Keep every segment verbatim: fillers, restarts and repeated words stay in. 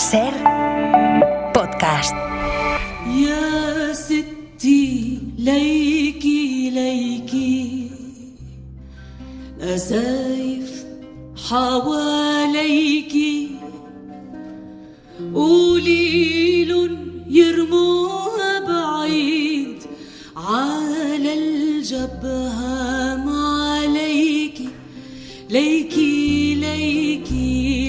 Ser podcast. يا ستي ليكي ليكي أسايف حواليكي قوليل يرموها بعيد على الجبهة عليكي ليكي ليكي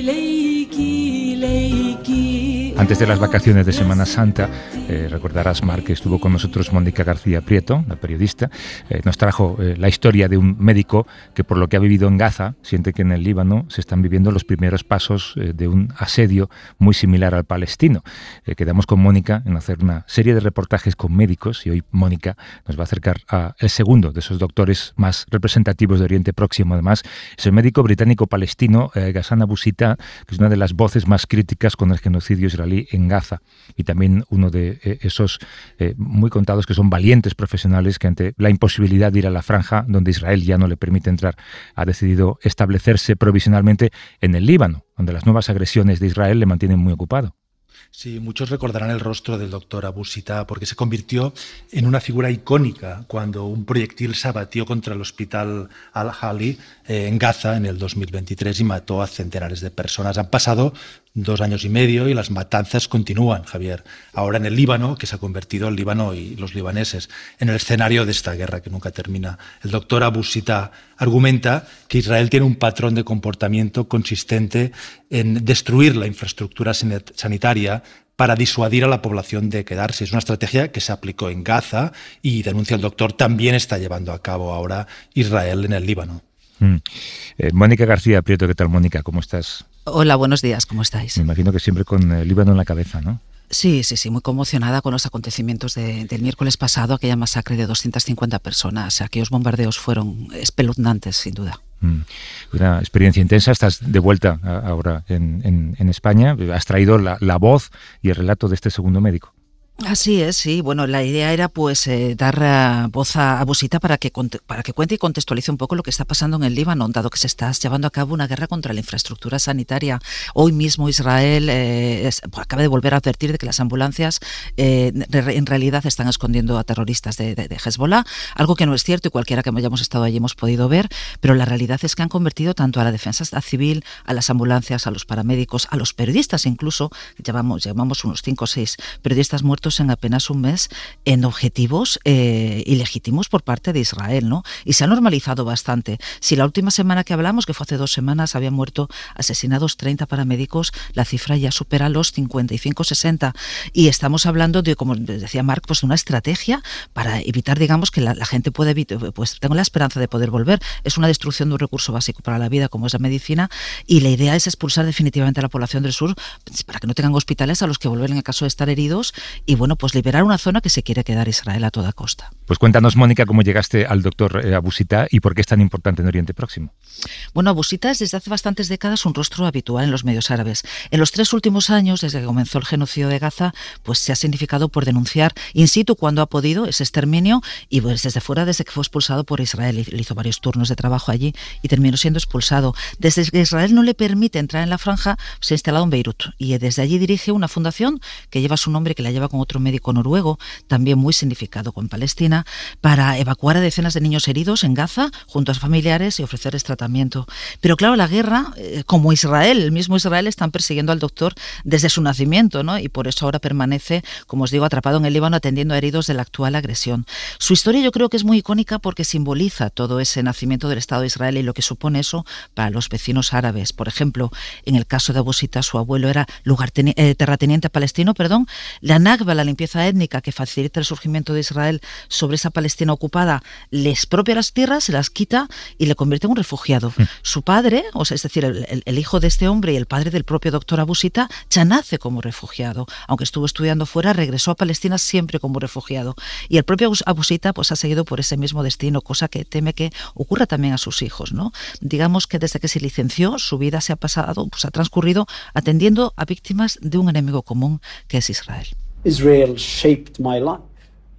ليكي ليكي. Antes de las vacaciones de Semana Santa, eh, recordarás, Mar, que estuvo con nosotros Mónica García Prieto, la periodista. Eh, nos trajo eh, la historia de un médico que, por lo que ha vivido en Gaza, siente que en el Líbano se están viviendo los primeros pasos eh, de un asedio muy similar al palestino. Eh, quedamos con Mónica en hacer una serie de reportajes con médicos y hoy Mónica nos va a acercar a el segundo de esos doctores más representativos de Oriente Próximo. Además, es el médico británico-palestino eh, Ghassan Abu Sita, que es una de las voces más críticas con el genocidio israelí en Gaza, y también uno de eh, esos eh, muy contados que son valientes profesionales que, ante la imposibilidad de ir a la franja donde Israel ya no le permite entrar, ha decidido establecerse provisionalmente en el Líbano, donde las nuevas agresiones de Israel le mantienen muy ocupado. Sí, muchos recordarán el rostro del doctor Abu Sita porque se convirtió en una figura icónica cuando un proyectil se abatió contra el hospital Al-Ahli eh, en Gaza en el dos mil veintitrés y mató a centenares de personas. Han pasado dos años y medio y las matanzas continúan, Javier. Ahora en el Líbano, que se ha convertido el Líbano y los libaneses en el escenario de esta guerra que nunca termina. El doctor Abu Sita argumenta que Israel tiene un patrón de comportamiento consistente en destruir la infraestructura sanitaria para disuadir a la población de quedarse. Es una estrategia que se aplicó en Gaza y, denuncia el doctor, también está llevando a cabo ahora Israel en el Líbano. Mm. Eh, Mónica García Prieto, ¿qué tal, Mónica? ¿Cómo estás? Hola, buenos días, ¿cómo estáis? Me imagino que siempre con el Líbano en la cabeza, ¿no? Sí, sí, sí, muy conmocionada con los acontecimientos de, del miércoles pasado, aquella masacre de doscientas cincuenta personas. Aquellos bombardeos fueron espeluznantes, sin duda. Mm. Una experiencia intensa. Estás de vuelta ahora en, en, en España. Has traído la, la voz y el relato de este segundo médico. Así es, sí. Bueno, la idea era pues eh, dar uh, voz a Abu Sita para que para que cuente y contextualice un poco lo que está pasando en el Líbano, dado que se está llevando a cabo una guerra contra la infraestructura sanitaria. Hoy mismo Israel eh, es, pues, acaba de volver a advertir de que las ambulancias eh, en realidad están escondiendo a terroristas de, de, de Hezbollah, algo que no es cierto y cualquiera que hayamos estado allí hemos podido ver, pero la realidad es que han convertido tanto a la defensa civil, a las ambulancias, a los paramédicos, a los periodistas incluso, llevamos, llevamos unos cinco o seis periodistas muertos en apenas un mes, en objetivos eh, ilegítimos por parte de Israel, ¿no? Y se ha normalizado bastante. Si la última semana que hablamos, que fue hace dos semanas, habían muerto asesinados treinta paramédicos, la cifra ya supera los cincuenta y cinco sesenta. Y estamos hablando de, como decía Marc, pues de una estrategia para evitar, digamos, que la, la gente pueda evitar, pues tengo la esperanza de poder volver. Es una destrucción de un recurso básico para la vida, como es la medicina, y la idea es expulsar definitivamente a la población del sur para que no tengan hospitales a los que volver en el caso de estar heridos. Y bueno, pues liberar una zona que se quiere quedar Israel a toda costa. Pues cuéntanos, Mónica, cómo llegaste al doctor Abu Sita y por qué es tan importante en Oriente Próximo. Bueno, Abu Sita es desde hace bastantes décadas un rostro habitual en los medios árabes. En los tres últimos años, desde que comenzó el genocidio de Gaza, pues se ha significado por denunciar in situ cuando ha podido ese exterminio y pues desde fuera, desde que fue expulsado por Israel. Él hizo varios turnos de trabajo allí y terminó siendo expulsado. Desde que Israel no le permite entrar en la franja, se ha instalado en Beirut y desde allí dirige una fundación que lleva su nombre, que la lleva con otro médico noruego, también muy significado con Palestina, para evacuar a decenas de niños heridos en Gaza junto a sus familiares y ofrecerles tratamiento. Pero claro, la guerra, eh, como Israel, el mismo Israel, están persiguiendo al doctor desde su nacimiento, ¿no? Y por eso ahora permanece, como os digo, atrapado en el Líbano atendiendo a heridos de la actual agresión. Su historia yo creo que es muy icónica porque simboliza todo ese nacimiento del Estado de Israel y lo que supone eso para los vecinos árabes. Por ejemplo, en el caso de Abu Sita, su abuelo era lugarteni- eh, terrateniente palestino, perdón, la Nakba, la limpieza étnica que facilita el surgimiento de Israel sobre esa Palestina ocupada, le expropia las tierras, se las quita y le convierte en un refugiado. Mm. Su padre, o sea, es decir, el, el, el hijo de este hombre y el padre del propio doctor Abu Sita, ya nace como refugiado. Aunque estuvo estudiando fuera, regresó a Palestina siempre como refugiado. Y el propio Abu Sita pues, ha seguido por ese mismo destino, cosa que teme que ocurra también a sus hijos, ¿no? Digamos que desde que se licenció, su vida se ha pasado, pues ha transcurrido atendiendo a víctimas de un enemigo común que es Israel. Israel shaped my life.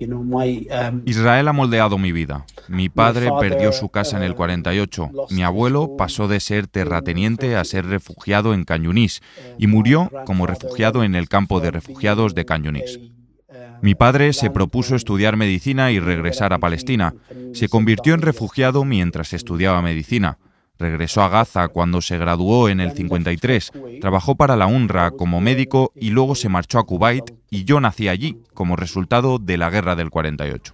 Israel ha moldeado mi vida. Mi padre perdió su casa en el cuarenta y ocho. Mi abuelo pasó de ser terrateniente a ser refugiado en Khan Yunis y murió como refugiado en el campo de refugiados de Khan Yunis. Mi padre se propuso estudiar medicina y regresar a Palestina. Se convirtió en refugiado mientras estudiaba medicina. Regresó a Gaza cuando se graduó en el cincuenta y tres, trabajó para la UNRWA como médico y luego se marchó a Kuwait y yo nací allí como resultado de la guerra del cuarenta y ocho.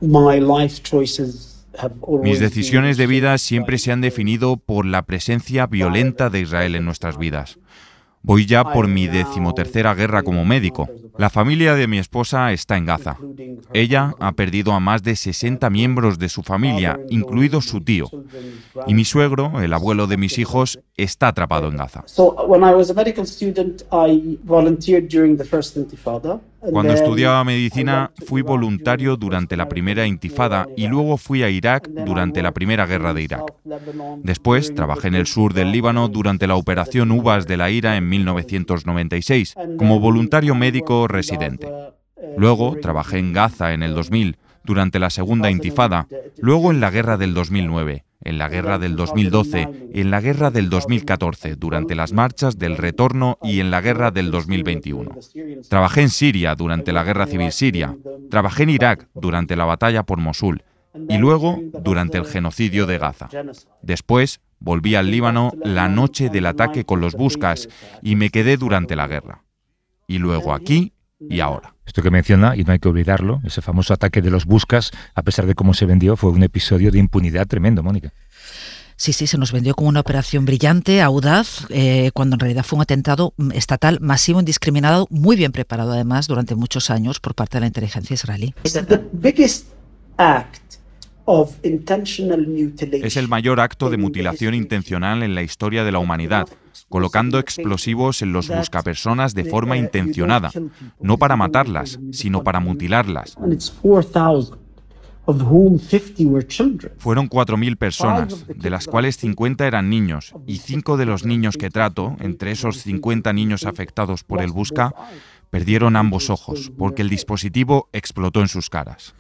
Mis decisiones de vida siempre se han definido por la presencia violenta de Israel en nuestras vidas. Voy ya por mi decimotercera guerra como médico. La familia de mi esposa está en Gaza. Ella ha perdido a más de sesenta miembros de su familia, incluido su tío. Y mi suegro, el abuelo de mis hijos, está atrapado en Gaza. Cuando estudiaba medicina, fui voluntario durante la primera intifada y luego fui a Irak durante la primera guerra de Irak. Después trabajé en el sur del Líbano durante la operación Uvas de la Ira en mil novecientos noventa y seis, como voluntario médico residente. Luego trabajé en Gaza en el dos mil, durante la segunda intifada, luego en la guerra del dos mil nueve, en la guerra del dos mil doce, en la guerra del dos mil catorce, durante las marchas del retorno y en la guerra del dos mil veintiuno. Trabajé en Siria durante la guerra civil siria, trabajé en Irak durante la batalla por Mosul y luego durante el genocidio de Gaza. Después volví al Líbano la noche del ataque con los Buscas y me quedé durante la guerra. Y luego aquí y ahora. Esto que menciona, y no hay que olvidarlo, ese famoso ataque de los Buscas, a pesar de cómo se vendió, fue un episodio de impunidad tremendo, Mónica. Sí, sí, se nos vendió como una operación brillante, audaz, eh, cuando en realidad fue un atentado estatal masivo, indiscriminado, muy bien preparado además durante muchos años por parte de la inteligencia israelí. Es el mayor acto de mutilación intencional en la historia de la humanidad, colocando explosivos en los buscapersonas de forma intencionada, no para matarlas, sino para mutilarlas. Fueron cuatro mil personas, de las cuales cincuenta eran niños, y cinco de los niños que trato, entre esos cincuenta niños afectados por el Busca, perdieron ambos ojos, porque el dispositivo explotó en sus caras.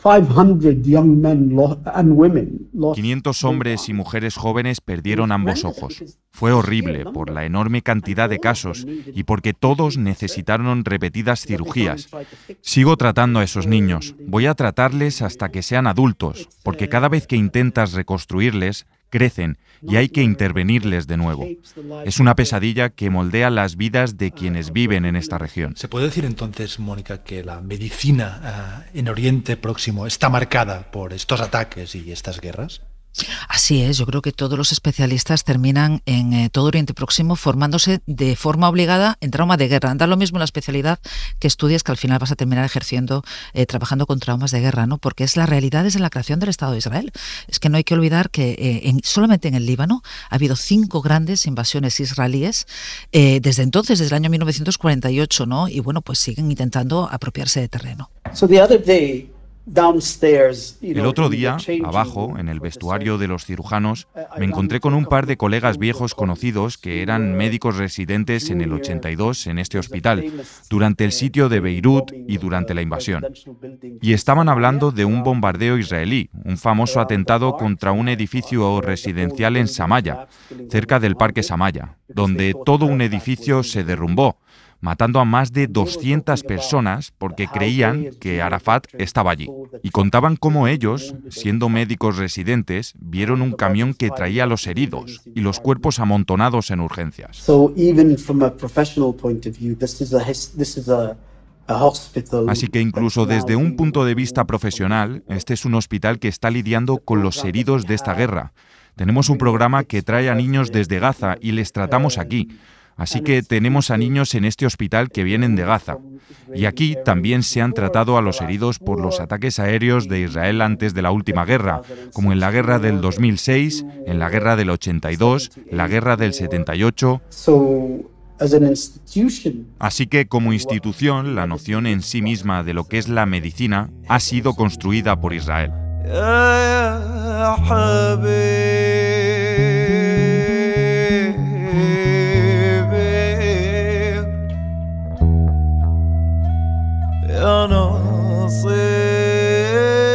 quinientos hombres y mujeres jóvenes perdieron ambos ojos. Fue horrible por la enorme cantidad de casos y porque todos necesitaron repetidas cirugías. Sigo tratando a esos niños. Voy a tratarles hasta que sean adultos, porque cada vez que intentas reconstruirles, crecen y hay que intervenirles de nuevo. Es una pesadilla que moldea las vidas de quienes viven en esta región. ¿Se puede decir entonces, Mónica, que la medicina uh, en Oriente Próximo está marcada por estos ataques y estas guerras? Así es, yo creo que todos los especialistas terminan en eh, todo Oriente Próximo formándose de forma obligada en trauma de guerra. Da lo mismo la especialidad que estudias, que al final vas a terminar ejerciendo, eh, trabajando con traumas de guerra, ¿no? Porque es la realidad desde la creación del Estado de Israel. Es que no hay que olvidar que eh, en, solamente en el Líbano ha habido cinco grandes invasiones israelíes eh, desde entonces, desde el año mil novecientos cuarenta y ocho, ¿no? Y bueno, pues siguen intentando apropiarse de terreno. So the other day, el otro día, abajo, en el vestuario de los cirujanos, me encontré con un par de colegas viejos conocidos que eran médicos residentes en el ochenta y dos en este hospital, durante el sitio de Beirut y durante la invasión. Y estaban hablando de un bombardeo israelí, un famoso atentado contra un edificio residencial en Samaya, cerca del Parque Samaya, donde todo un edificio se derrumbó, matando a más de doscientas personas porque creían que Arafat estaba allí. Y contaban cómo ellos, siendo médicos residentes, vieron un camión que traía a los heridos y los cuerpos amontonados en urgencias. Así que incluso desde un punto de vista profesional, este es un hospital que está lidiando con los heridos de esta guerra. Tenemos un programa que trae a niños desde Gaza y les tratamos aquí. Así que tenemos a niños en este hospital que vienen de Gaza. Y aquí también se han tratado a los heridos por los ataques aéreos de Israel antes de la última guerra, como en la guerra del dos mil seis, en la guerra del ochenta y dos, la guerra del setenta y ocho. Así que como institución, la noción en sí misma de lo que es la medicina ha sido construida por Israel. يا ناصر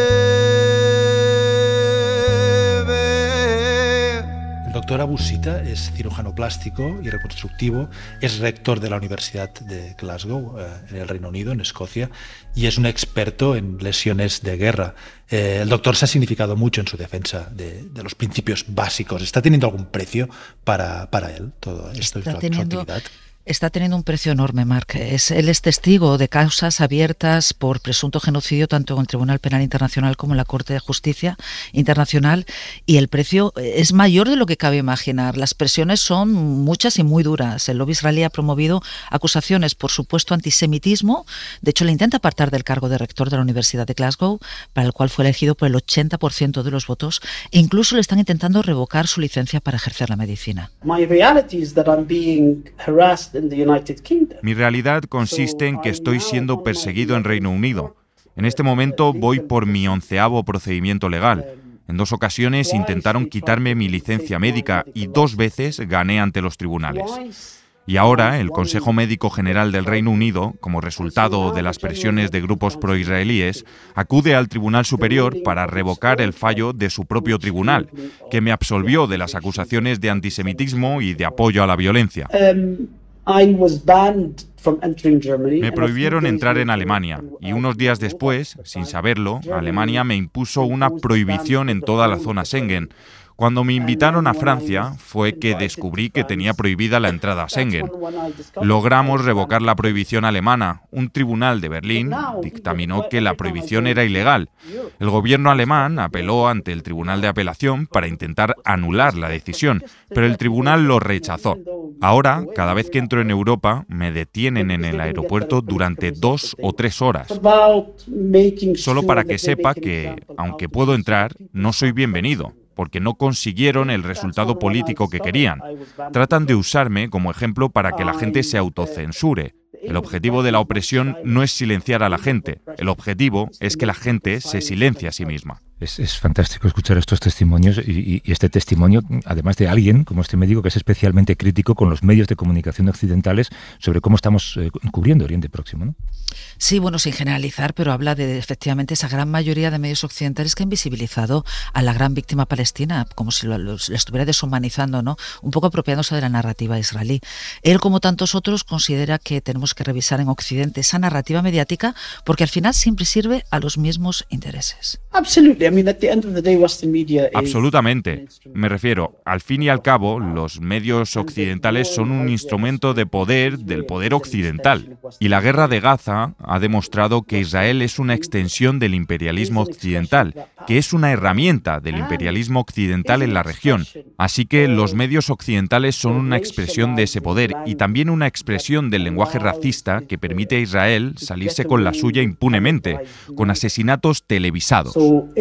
doctor Abusita es cirujano plástico y reconstructivo, es rector de la Universidad de Glasgow, eh, en el Reino Unido, en Escocia, y es un experto en lesiones de guerra. Eh, el doctor se ha significado mucho en su defensa de, de los principios básicos. ¿Está teniendo algún precio para, para él todo esto? Está su, teniendo... su actividad? Está teniendo un precio enorme, Marc. Es, él es testigo de causas abiertas por presunto genocidio tanto en el Tribunal Penal Internacional como en la Corte de Justicia Internacional, y el precio es mayor de lo que cabe imaginar. Las presiones son muchas y muy duras. El lobby israelí ha promovido acusaciones por supuesto antisemitismo. De hecho, le intenta apartar del cargo de rector de la Universidad de Glasgow, para el cual fue elegido por el ochenta por ciento de los votos, e incluso le están intentando revocar su licencia para ejercer la medicina. My reality is that I'm being harassed in the United Kingdom. Mi realidad consiste en que estoy siendo perseguido en Reino Unido. En este momento voy por mi onceavo procedimiento legal. En dos ocasiones intentaron quitarme mi licencia médica y dos veces gané ante los tribunales. Y ahora el Consejo Médico General del Reino Unido, como resultado de las presiones de grupos proisraelíes, acude al Tribunal Superior para revocar el fallo de su propio tribunal, que me absolvió de las acusaciones de antisemitismo y de apoyo a la violencia. Um, I was banned from entering Germany. Me prohibieron entrar en Alemania y unos días después, sin saberlo, Alemania me impuso una prohibición en toda la zona Schengen. Cuando me invitaron a Francia fue que descubrí que tenía prohibida la entrada a Schengen. Logramos revocar la prohibición alemana. Un tribunal de Berlín dictaminó que la prohibición era ilegal. El gobierno alemán apeló ante el Tribunal de Apelación para intentar anular la decisión, pero el tribunal lo rechazó. Ahora, cada vez que entro en Europa, me detienen en el aeropuerto durante dos o tres horas, solo para que sepa que, aunque puedo entrar, no soy bienvenido, porque no consiguieron el resultado político que querían. Tratan de usarme como ejemplo para que la gente se autocensure. El objetivo de la opresión no es silenciar a la gente, el objetivo es que la gente se silencie a sí misma. Es, es fantástico escuchar estos testimonios y, y este testimonio, además de alguien como este médico que es especialmente crítico con los medios de comunicación occidentales sobre cómo estamos eh, cubriendo Oriente Próximo, ¿no? Sí, bueno, sin generalizar, pero habla de efectivamente esa gran mayoría de medios occidentales que han visibilizado a la gran víctima palestina, como si lo, lo, lo estuviera deshumanizando, ¿no? Un poco apropiándose de la narrativa israelí. Él, como tantos otros, considera que tenemos que revisar en Occidente esa narrativa mediática porque al final siempre sirve a los mismos intereses. Absolutely. I mean, at the end of the day, Western media is... Absolutamente. Me refiero, al fin y al cabo, los medios occidentales son un instrumento de poder del poder occidental. Y la guerra de Gaza ha demostrado que Israel es una extensión del imperialismo occidental, que es una herramienta del imperialismo occidental en la región. Así que los medios occidentales son una expresión de ese poder y también una expresión del lenguaje racista que permite a Israel salirse con la suya impunemente, con asesinatos televisados.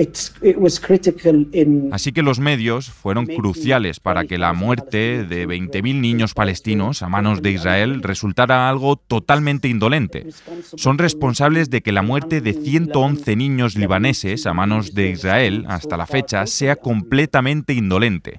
Así que los medios fueron cruciales para que la muerte de veinte mil niños palestinos a manos de Israel resultara algo totalmente indolente. Son responsables de que la muerte de ciento once niños libaneses a manos de Israel hasta la fecha sea completamente indolente.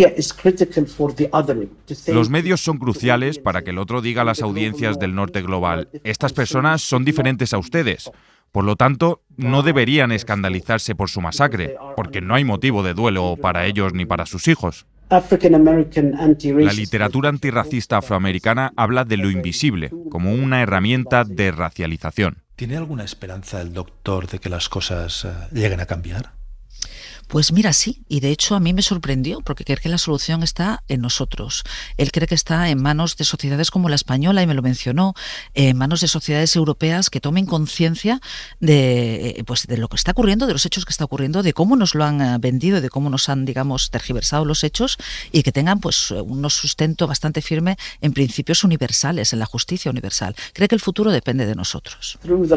Los medios son cruciales para que el otro diga a las audiencias del norte global: estas personas son diferentes a ustedes. Por lo tanto, no deberían escandalizarse por su masacre, porque no hay motivo de duelo para ellos ni para sus hijos. La literatura antirracista afroamericana habla de lo invisible como una herramienta de racialización. ¿Tiene alguna esperanza el doctor de que las cosas uh, lleguen a cambiar? Pues mira, sí, y de hecho a mí me sorprendió porque cree que la solución está en nosotros. Él cree que está en manos de sociedades como la española, y me lo mencionó, en manos de sociedades europeas que tomen conciencia de, pues, de lo que está ocurriendo, de los hechos que está ocurriendo, de cómo nos lo han vendido, de cómo nos han, digamos, tergiversado los hechos, y que tengan pues un sustento bastante firme en principios universales, en la justicia universal. Cree que el futuro depende de nosotros.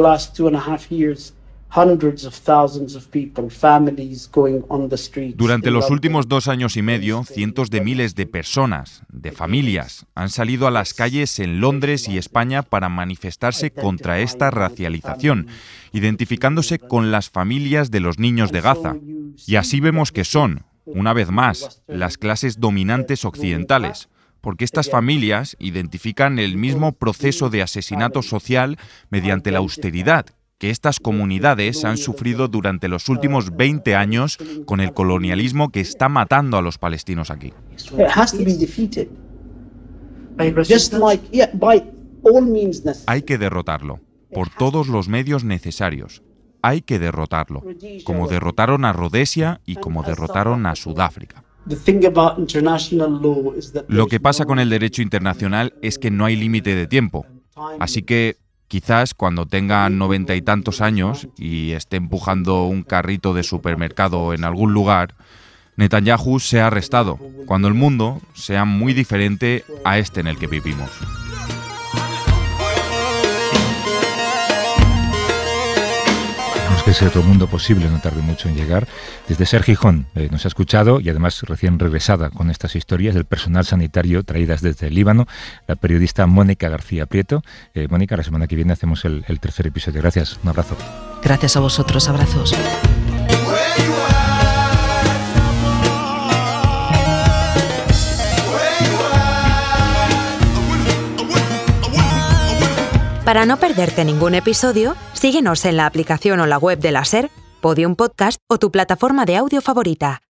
Durante los últimos dos años y medio, cientos de miles de personas, de familias, han salido a las calles en Londres y España para manifestarse contra esta racialización, identificándose con las familias de los niños de Gaza. Y así vemos que son, una vez más, las clases dominantes occidentales, porque estas familias identifican el mismo proceso de asesinato social mediante la austeridad, que estas comunidades han sufrido durante los últimos veinte años con el colonialismo que está matando a los palestinos aquí. Hay que derrotarlo, por todos los medios necesarios. Hay que derrotarlo, como derrotaron a Rhodesia y como derrotaron a Sudáfrica. Lo que pasa con el derecho internacional es que no hay límite de tiempo. Así que quizás cuando tenga noventa y tantos años y esté empujando un carrito de supermercado en algún lugar, Netanyahu sea arrestado, cuando el mundo sea muy diferente a este en el que vivimos. Que ese otro mundo posible no tarde mucho en llegar. Desde Ser Gijón eh, nos ha escuchado, y además recién regresada con estas historias del personal sanitario traídas desde el Líbano, la periodista Mónica García Prieto. Eh, Mónica, la semana que viene hacemos el, el tercer episodio. Gracias, un abrazo. Gracias a vosotros, abrazos. Para no perderte ningún episodio, síguenos en la aplicación o la web de la SER, Podium Podcast o tu plataforma de audio favorita.